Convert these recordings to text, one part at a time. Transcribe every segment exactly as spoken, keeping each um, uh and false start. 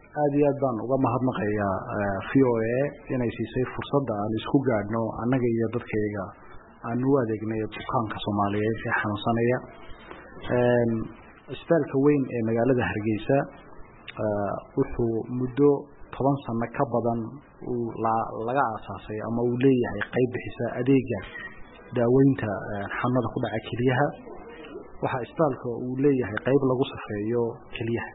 aad iyo aad baan uga mahadnaqayaa V O A inay siisay fursadda aan isku gaadhno annaga iyo dadkayga aan u adeegnay bukaanka Soomaaliyeed ee xanuunsanaya isbitaalka weyn ee magaalada Hargeysa wuxuu muddo toban sano ka badan uu laga aasaasay ama uu leeyahay qayb bixisa adeega daaweynta xanuunada ku dhaca kaliyaha waxa isbitaalka uu leeyahay qayb lagu safeeyo kaliyaha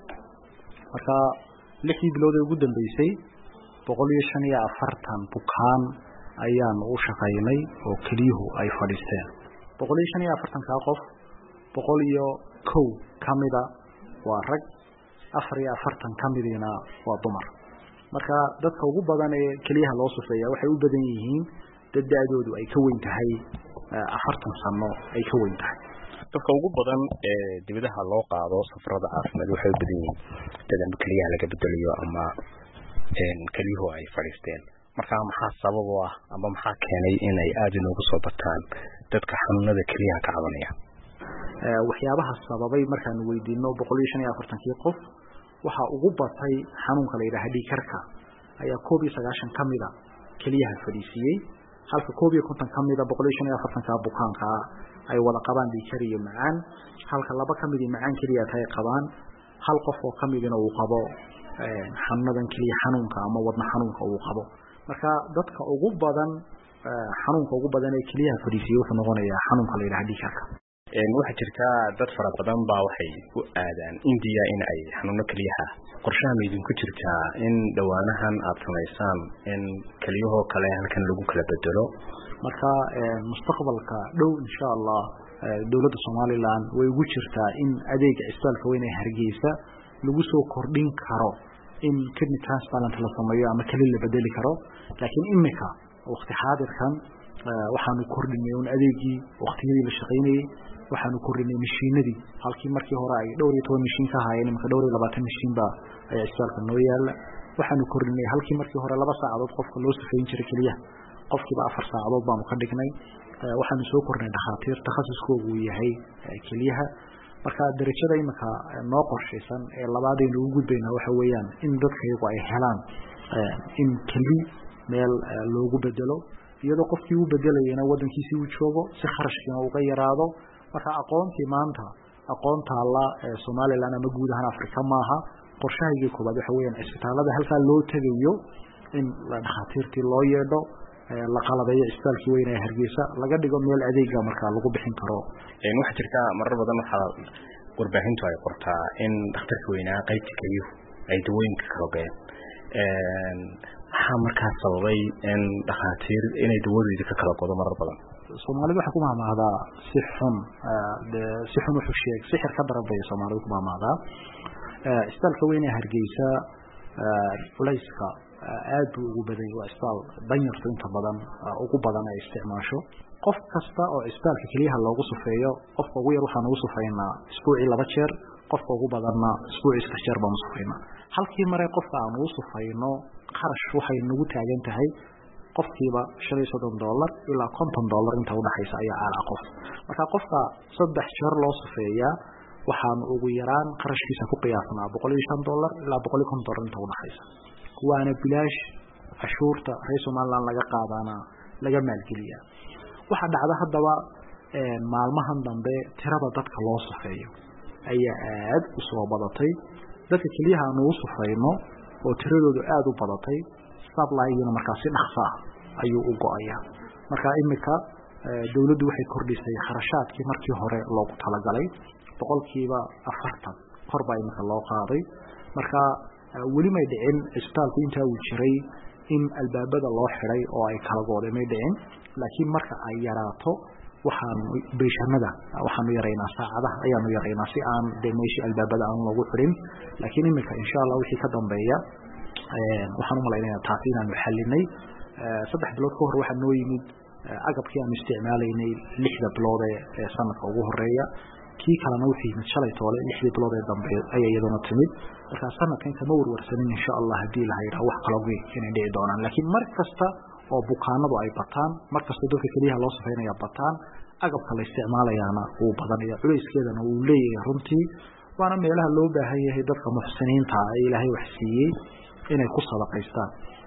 marka lixdii bilood ee ugu dambeysay boqol iyo shan iyo afartan bukaan ayaan u shaqaynay oo kaliyuhu ay fadhiisteen boqol iyo shan iyo afartan ka qof boqol iyo kow kamida waa rag afar iyo afartan kamidina waa dumar marka dadka ugu badan ee kaliyaha loo safeeyaa waxay u badan yihiin dad da'doodu ay ka weyn tahay afartan sano ay ka weyn tahay dadka ugu badan ee dibadaha loo qaado safarada caafimaad waxay u badan yihiin dadka kaliyaha laga bedelayo ama een kaliyuhu ay fadhiisteen marka maxaa sabab u ah ama maxaa keenay in ay aad inoogu soo bataan dadka xanuunada kaliyaha ka cabanaya ee waxyaabaha sababay markaan weydiino boqol iyo shan iyo afartan kii qof waxa ugu batay xanuunka la yiraahdo dhiigkarka ayaa koob iyo sagaashan kamida kaliyaha fadhiisiyay halka koob iyo konton kamida boqol iyo shan iyo afartan ka bukaanka ay wada qabaan dhiigkar iyo macaan halka laba kamida macaan kaliya ay qabaan hal qof oo kamidina uu qabo ee xanuunadan kaliya xanuunka ama wadna xanuunka uu qabo marka dadka ugu badan xanuunka ugu badan ee kaliyaha fadhiisiyay wuxuu noqonayaa xanuunka la yiraahdo dhiigkarka een waxa jirta dad fara badan baa waxay u aadaan India in ay xanuuno kaliyaha qorshaha idin ku jirta in dhawaanahan aad sameysaan in kaliyaha kale halkan lagu kala bedelo marka mustaqbalka dhow insha Allah dawladda Soomaaliland way ugu jirtaa in adeega isbitaalka weyn ee Hargeysa lagu soo kordhin karo in kidney transplant la sameeyo ama kaliya la bedeli karo laakiin imika waqti xaadirkan waxaanu kordhinay un adeegii waqtiyadii la shaqeynayay waxaanu kordhinay mashiinadii halkii markii hore ay dhowr iyo toban mashiin ka haayeen marka dhowr iyo labaatan mashiin ba ay isbitaalka noo yaala waxaanu kordhinay halkii markii hore laba saacadood qofka loo safeyn jiray kaliya qofkiiba afar saacadood baanu ka dhignay waxaanu soo kordhinay dhakhaatiir takhasuskoodu yahay kaliyaha marka darajada imika noo qorshaysan ee labaad ee ugu gudbayna waxa weeyaan in dadka iyagu ay helaan in kali meel loogu bedelo iyadoo qofkii uu bedelayna wadankiisii uu joogo si kharashkiina uga yaraado marka aqoontii maanta aqoonta la Soomaaliland ama guud ahaan Afrika maaha qorshahayga koobaad waxa weeyaan isbitaalada halka loo tagayo in la dhakhaatiirtii loo yeedho la qalabeeyo isbitaalkii weyn ee Hargeysa laga dhigo meel adeega marka lagu bixin karo een waxa jirta marar badan waxa warbaahintu ay qortaa in dhakhtarka weynaa qaybta kaliyuhu ay dawooyinka kala qeyn een waxa markaa sababay in dhakhaatiir inay dawadooda ka kala qodo marar badan Soomaalidu waxa ku maamahdaa si xun si xun wuxuu sheeg sixir ka darabay Soomaalidu ku maamahdaa isbitaalka weyn ee Hargeysa culayska aad buu ugu baday waa isbitaal danyarta inta badan ugu badan ay isticmaasho qof kasta oo isbitaalka kaliyaha loogu safeeyo qofka ugu yar waxaan ugu safeynaa isbuucii laba jeer qofka ugu badanna isbuucii saddex jeer baan u safeynaa halkii mare qofka aan ugu safeyno qarash waxay nagu taagan tahay qofkiiba shan iyo soddon dollar ilaa konton dollar inta u dhaxaysa ayaa aala qof marka qofka saddex jeer loo safeeyaa waxaan ugu yaraan qarashkiisa ku qiyaasnaa boqol iyo shan dollar ilaa boqol iyo konton dollar inta u dhaxaysa waana bilaash cashuurta reer Soomaaliland laga qaadana laga maalgeliya waxa dhacda hadaba maalmahan dambe tirada dadka loo safeeyo ayaa aad u soo badatay dadka kaliyaha aan u safeyno oo tiradoodu aad u badatay supply-na markaa si dhakhso ah ayuu u go'ayaa marka imika dawladdu waxay kordhisay kharashaadkii markii hore loogu talagalay boqolkiiba afartan kor baa imika loo qaaday marka weli may dhicin isbitaalku inta uu jiray in albaabada loo xiray oo ay kala go'day may dhicin laakiin marka ay yaraato waxaan beeshanada waxaanu yareynaa saacadaha ayaanu yareynaa si aan deemeeshi albaabada aan loogu xirin laakiin imika insha Allah wixii ka dambeeya waxaan u maleynayaa taasi inaanu xalinay saddex bilood ka hor waxaa noo yimid agabkii aan isticmaalaynay lixda bilood ee sanadka ugu horeeya kii kalena wuxuu yimid shalay toole lixdii bilood ee dambe ayaa iyaduna timid marka sanadkan kama warwarsanin insha Allah hadii la hayra wax kala weyn inay dhici doonaan laakiin mar kasta oo bukaanadu ay bataan mar kasta dadka kaliya loo safeynaya bataan agabka la isticmaalayaana uu badanaya culeyskeedana uu leeyahay runtii waana meelaha loo baahan yahay dadka muxsiniinta ah ee ilaahay wax siiyey inay ku sadaqaystaan